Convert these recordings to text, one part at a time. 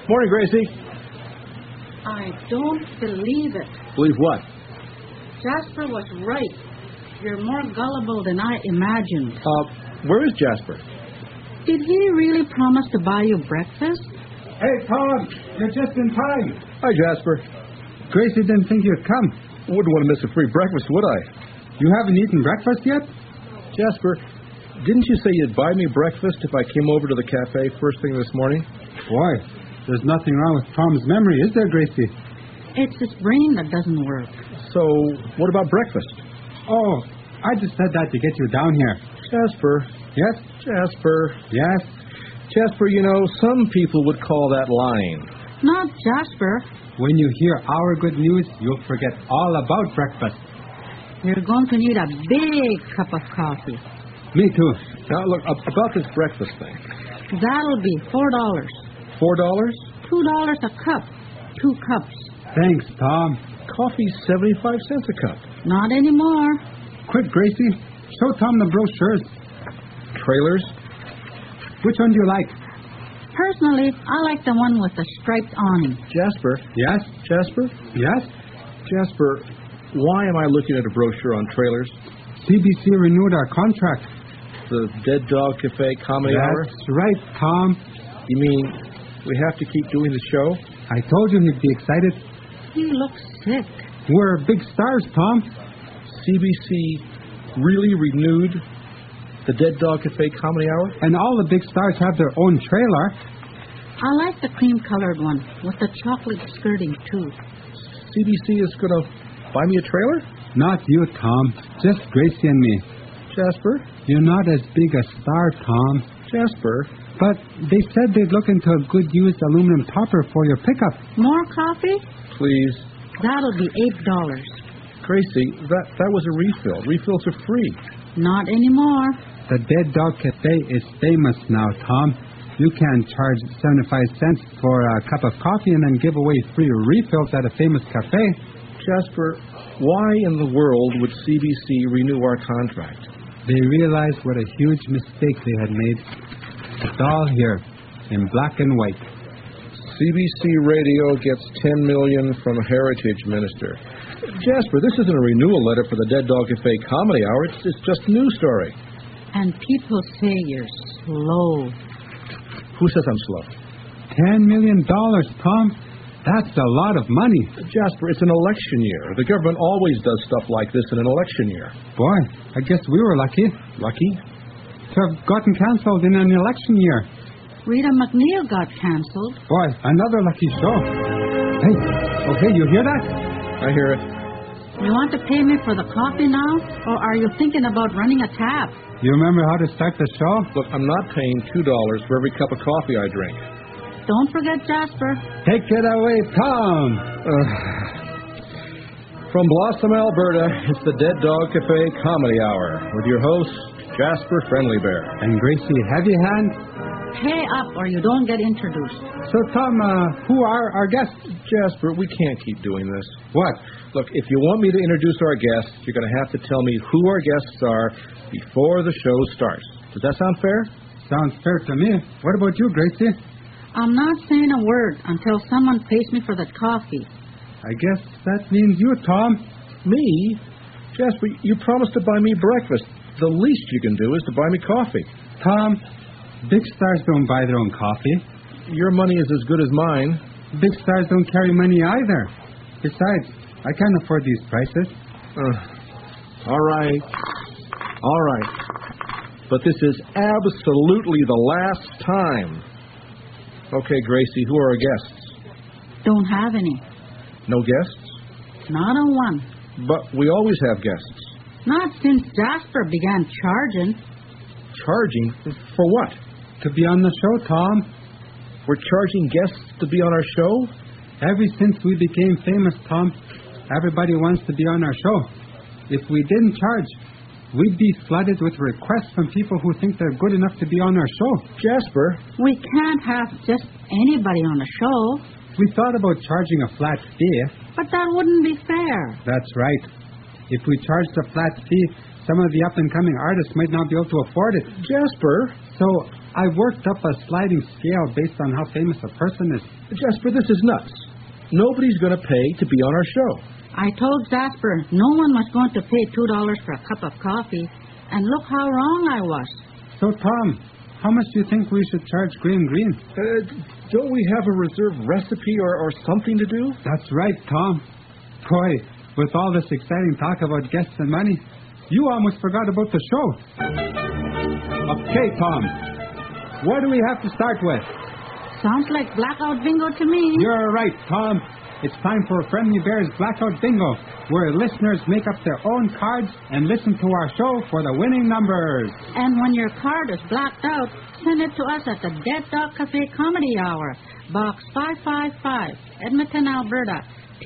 Morning, Gracie. I don't believe it. Believe what? Jasper was right. You're more gullible than I imagined. Where is Jasper? Did he really promise to buy you breakfast? Hey, Tom, you're just in time. Hi, Jasper. Gracie didn't think you'd come. Wouldn't want to miss a free breakfast, would I? You haven't eaten breakfast yet? Jasper, didn't you say you'd buy me breakfast if I came over to the cafe first thing this morning? Boy, there's nothing wrong with Tom's memory, is there, Gracie? It's his brain that doesn't work. So, what about breakfast? Oh, I just said that to get you down here. Jasper. Yes? Jasper. Yes? Jasper, you know, some people would call that lying. Not Jasper. When you hear our good news, you'll forget all about breakfast. You're going to need a big cup of coffee. Me too. Now, look, about this breakfast thing. That'll be $4. $4? $2 a cup. 2 cups. Thanks, Tom. Coffee's 75 cents a cup. Not anymore. Quick, Gracie. Show Tom the brochures. Trailers? Which one do you like? Personally, I like the one with the striped awning. Jasper? Yes? Jasper? Yes? Jasper, why am I looking at a brochure on trailers? CBC renewed our contract. The Dead Dog Cafe Comedy Hour? That's right, Tom. You mean we have to keep doing the show? I told you he'd be excited. He looks sick. We're big stars, Tom. CBC really renewed the Dead Dog Cafe Comedy Hour? And all the big stars have their own trailer. I like the cream-colored one with the chocolate skirting, too. CBC is going to buy me a trailer? Not you, Tom. Just Gracie and me. Jasper? You're not as big a star, Tom. Jasper? But they said they'd look into a good used aluminum topper for your pickup. More coffee? Please. That'll be $8. Gracie, that was a refill. Refills are free. Not anymore. The Dead Dog Cafe is famous now, Tom. You can charge 75 cents for a cup of coffee and then give away free refills at a famous cafe. Jasper, why in the world would CBC renew our contract? They realized what a huge mistake they had made. It's all here, in black and white. CBC Radio gets $10 million from Heritage Minister. Jasper, this isn't a renewal letter for the Dead Dog Cafe Comedy Hour. It's just a news story. And people say you're slow. Who says I'm slow? $10 million, Tom. That's a lot of money. Jasper, it's an election year. The government always does stuff like this in an election year. Boy, I guess we were lucky. Lucky? To have gotten canceled in an election year. Rita McNeil got canceled. Boy, another lucky show. Hey, okay, you hear that? I hear it. You want to pay me for the coffee now? Or are you thinking about running a tap? You remember how to start the show? Look, I'm not paying $2 for every cup of coffee I drink. Don't forget Jasper. Take it away, Tom. From Blossom, Alberta, it's the Dead Dog Cafe Comedy Hour with your host, Jasper Friendly Bear. And Gracie Heavy Hand. Pay up or you don't get introduced. So, Tom, who are our guests? Jasper, we can't keep doing this. What? Look, if you want me to introduce our guests, you're going to have to tell me who our guests are before the show starts. Does that sound fair? Sounds fair to me. What about you, Gracie? I'm not saying a word until someone pays me for the coffee. I guess that means you, Tom. Me? Jasper, you promised to buy me breakfast. The least you can do is to buy me coffee. Tom, big stars don't buy their own coffee. Your money is as good as mine. Big stars don't carry money either. Besides, I can't afford these prices. All right. All right. But this is absolutely the last time. Okay, Gracie, who are our guests? Don't have any. No guests? Not a one. But we always have guests. Not since Jasper began charging. Charging? For what? To be on the show, Tom. We're charging guests to be on our show? Ever since we became famous, Tom, everybody wants to be on our show. If we didn't charge, we'd be flooded with requests from people who think they're good enough to be on our show. Jasper. We can't have just anybody on the show. We thought about charging a flat fee. But that wouldn't be fair. That's right. If we charged a flat fee, Some of the up-and-coming artists might not be able to afford it. Jasper, So I worked up a sliding scale based on how famous a person is. Jasper, this is nuts. Nobody's going to pay to be on our show. I told Jasper no one was going to pay $2 for a cup of coffee, and look how wrong I was. So, Tom, how much do you think we should charge Green Green? Don't we have a reserved recipe or something to do? That's right, Tom. Boy, with all this exciting talk about guests and money, you almost forgot about the show. Okay, Tom. What do we have to start with? Sounds like blackout bingo to me. You're right, Tom. It's time for Friendly Bears Blackout Bingo, where listeners make up their own cards and listen to our show for the winning numbers. And when your card is blacked out, send it to us at the Dead Dog Cafe Comedy Hour, Box 555, Edmonton, Alberta,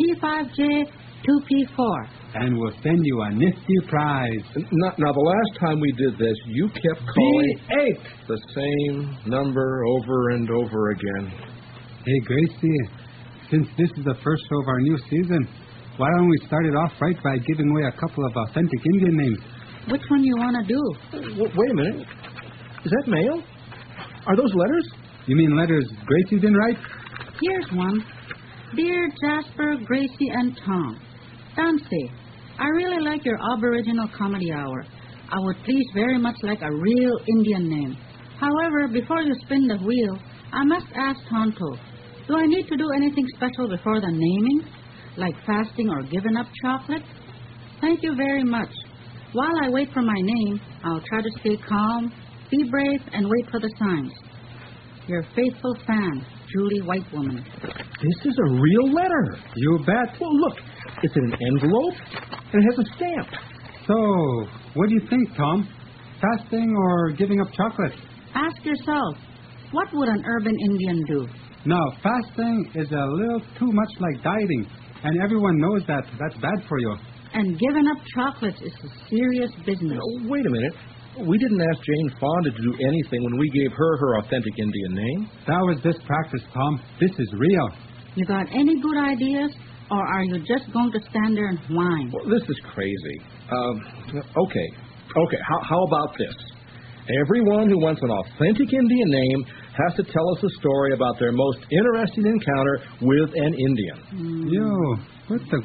P5J 2P4. And we'll send you a nifty prize. Now, the last time we did this, you kept calling B8. the same number over and over again. Hey, Gracie, since this is the first show of our new season, why don't we start it off right by giving away a couple of authentic Indian names? Which one you want to do? Wait a minute. Is that mail? Are those letters? You mean letters Gracie didn't write? Here's one. Dear Jasper, Gracie, and Tom, Dancy, I really like your Aboriginal Comedy Hour. I would please very much like a real Indian name. However, before you spin the wheel, I must ask Tonto, do I need to do anything special before the naming, like fasting or giving up chocolate? Thank you very much. While I wait for my name, I'll try to stay calm, be brave, and wait for the signs. Your faithful fan, Julie White Woman. This is a real letter. You bet. Well, look, it's in an envelope, and it has a stamp. So, what do you think, Tom? Fasting or giving up chocolate? Ask yourself, what would an urban Indian do? Now, fasting is a little too much like dieting, and everyone knows that that's bad for you. And giving up chocolates is a serious business. Wait a minute. We didn't ask Jane Fonda to do anything when we gave her authentic Indian name. That was this practice, Tom. This is real. You got any good ideas, or are you just going to stand there and whine? Well, this is crazy. Okay. How about this? Everyone who wants an authentic Indian name has to tell us a story about their most interesting encounter with an Indian. Yo, what the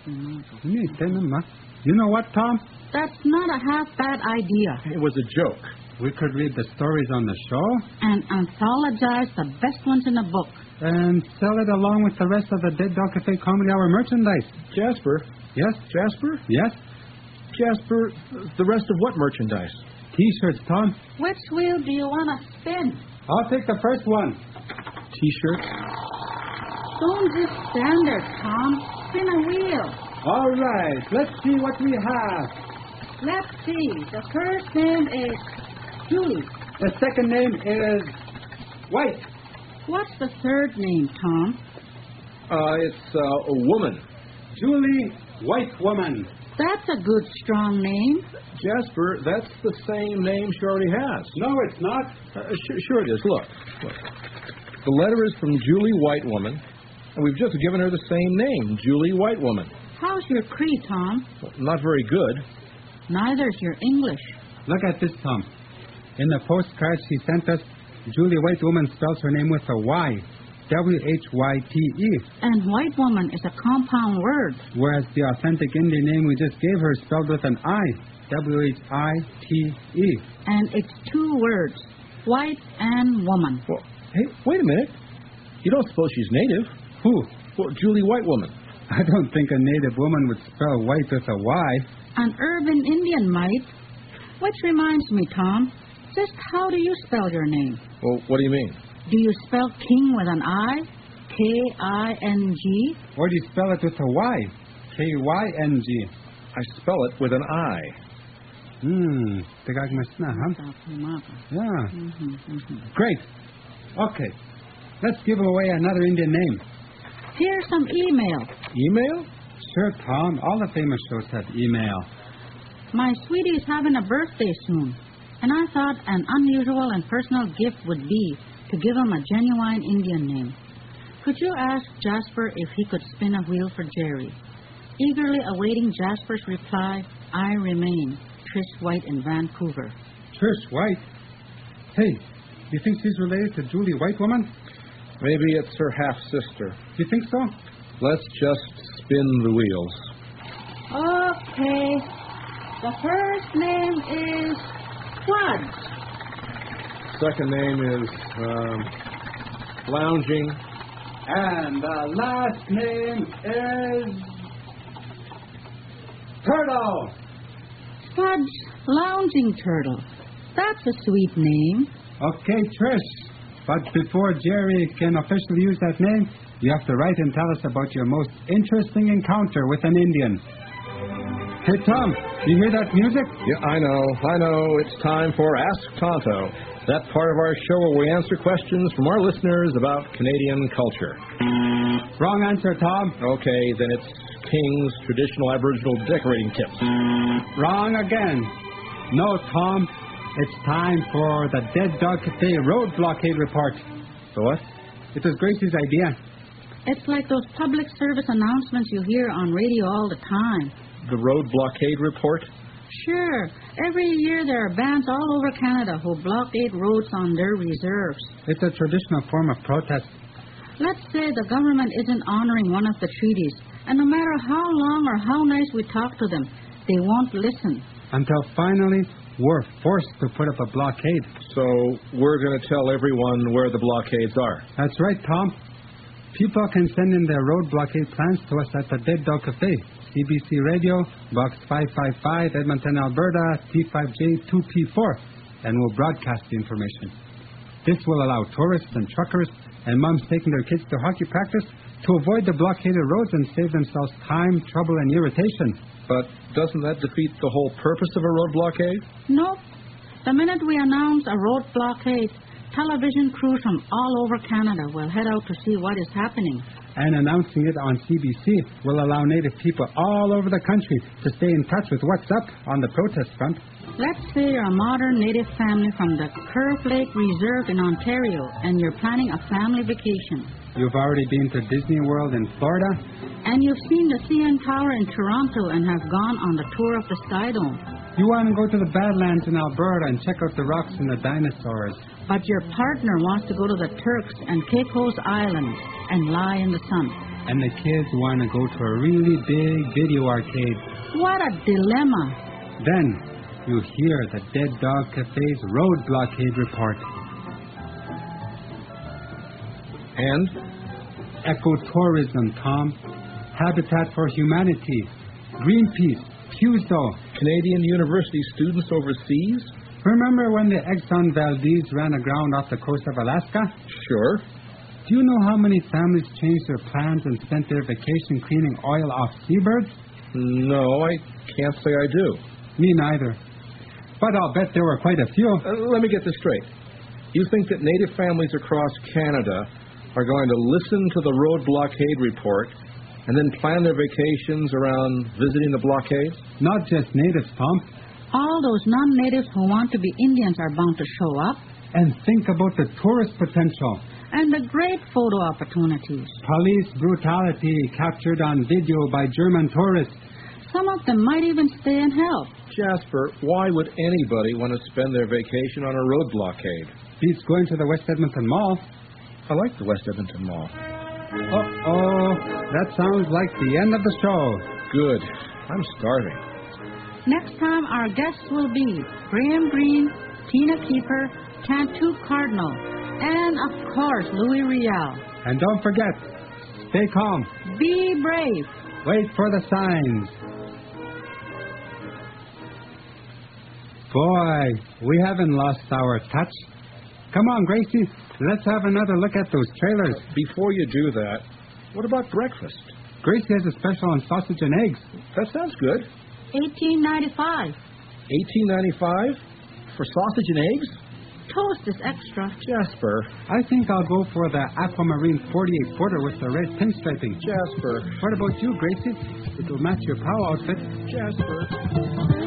You know what, Tom? That's not a half-bad idea. It was a joke. We could read the stories on the show And anthologize the best ones in the book. and sell it along with the rest of the Dead Dog Cafe Comedy Hour merchandise. Jasper? Yes? Jasper? Yes? Jasper, the rest of what merchandise? T-shirts, Tom. Which wheel do you want to spin? I'll take the first one. T-shirts? Don't just stand there, Tom. Spin a wheel. All right, let's see what we have. Let's see. The first name is Julie. The second name is White. What's the third name, Tom? It's a woman. Julie White Woman. That's a good, strong name. Jasper, that's the same name she already has. No, it's not. Sure it is. Look. The letter is from Julie White Woman, and we've just given her the same name, Julie White Woman. How's your Cree, Tom? Well, not very good. Neither's your English. Look at this, Tom. In the postcard she sent us, Julie White Woman spells her name with a Y. W-H-Y-T-E. And white woman is a compound word. Whereas the authentic Indian name we just gave her is spelled with an I. W-H-I-T-E. And it's two words, white and woman. Well, hey, wait a minute. You don't suppose she's native? Who? Well, Julie White Woman. I don't think a native woman would spell white with a Y. An urban Indian might. Which reminds me, Tom, just how do you spell your name? Well, what do you mean? Do you spell king with an I? K-I-N-G? Or do you spell it with a Y? K-Y-N-G. I spell it with an I. Tagagmasna, huh? Yeah. Mm-hmm. Great. Okay. Let's give away another Indian name. Here's some email. Email? Sure, Tom. All the famous shows have email. My sweetie's having a birthday soon, and I thought an unusual and personal gift would be to give him a genuine Indian name. Could you ask Jasper if he could spin a wheel for Jerry? Eagerly awaiting Jasper's reply, I remain, Trish White in Vancouver. Trish White? Hey, you think she's related to Julie White woman? Maybe it's her half-sister. You think so? Let's just spin the wheels. Okay. The first name is Fudge. Second name is, Lounging. And the last name is... Turtle! Fudge Lounging Turtle. That's a sweet name. Okay, Trish. But before Jerry can officially use that name, you have to write and tell us about your most interesting encounter with an Indian. Hey, Tom, you hear that music? Yeah, I know. It's time for Ask Tonto, that part of our show where we answer questions from our listeners about Canadian culture. Wrong answer, Tom. Okay, then it's King's traditional Aboriginal decorating tips. Wrong again. No, Tom. It's time for the Dead Dog Cafe Road Blockade Report. The what? It was Gracie's idea. It's like those public service announcements you hear on radio all the time. The Road Blockade Report? Sure. Every year there are bands all over Canada who blockade roads on their reserves. It's a traditional form of protest. Let's say the government isn't honoring one of the treaties, and no matter how long or how nice we talk to them, they won't listen. Until finally, we're forced to put up a blockade. So we're going to tell everyone where the blockades are. That's right, Tom. People can send in their road blockade plans to us at the Dead Dog Cafe, CBC Radio, Box 555, Edmonton, Alberta, T5J2P4, and we'll broadcast the information. This will allow tourists and truckers and moms taking their kids to hockey practice to avoid the blockaded roads and save themselves time, trouble, and irritation. But doesn't that defeat the whole purpose of a road blockade? Nope. The minute we announce a road blockade, television crews from all over Canada will head out to see what is happening. And announcing it on CBC will allow Native people all over the country to stay in touch with what's up on the protest front. Let's say you're a modern Native family from the Curve Lake Reserve in Ontario, and you're planning a family vacation. You've already been to Disney World in Florida. And you've seen the CN Tower in Toronto and have gone on the tour of the Sky Dome. You want to go to the Badlands in Alberta and check out the rocks and the dinosaurs. But your partner wants to go to the Turks and Caicos Islands and lie in the sun. And the kids want to go to a really big video arcade. What a dilemma. Then you hear the Dead Dog Cafe's road blockade report. And? Ecotourism, Tom. Habitat for Humanity. Greenpeace. Puso. Canadian university students overseas? Remember when the Exxon Valdez ran aground off the coast of Alaska? Sure. Do you know how many families changed their plans and spent their vacation cleaning oil off seabirds? No, I can't say I do. Me neither. But I'll bet there were quite a few. Let me get this straight. You think that Native families across Canada are going to listen to the road blockade report and then plan their vacations around visiting the blockades? Not just natives, Tom. All those non-natives who want to be Indians are bound to show up. And think about the tourist potential. And the great photo opportunities. Police brutality captured on video by German tourists. Some of them might even stay and help. Jasper, why would anybody want to spend their vacation on a road blockade? Beats going to the West Edmonton Mall. I like the West Edmonton Mall. Uh-oh. That sounds like the end of the show. Good. I'm starving. Next time, our guests will be Graham Greene, Tina Keeper, Cantu Cardinal, and, of course, Louis Riel. And don't forget, stay calm. Be brave. Wait for the signs. Boy, we haven't lost our touch. Come on, Gracie, let's have another look at those trailers. Before you do that, what about breakfast? Gracie has a special on sausage and eggs. That sounds good. $18.95. $18.95 for sausage and eggs? Toast is extra. Jasper. I think I'll go for the aquamarine 48-footer with the red pinstriping. Jasper. What about you, Gracie? It will match your POW outfit. Jasper.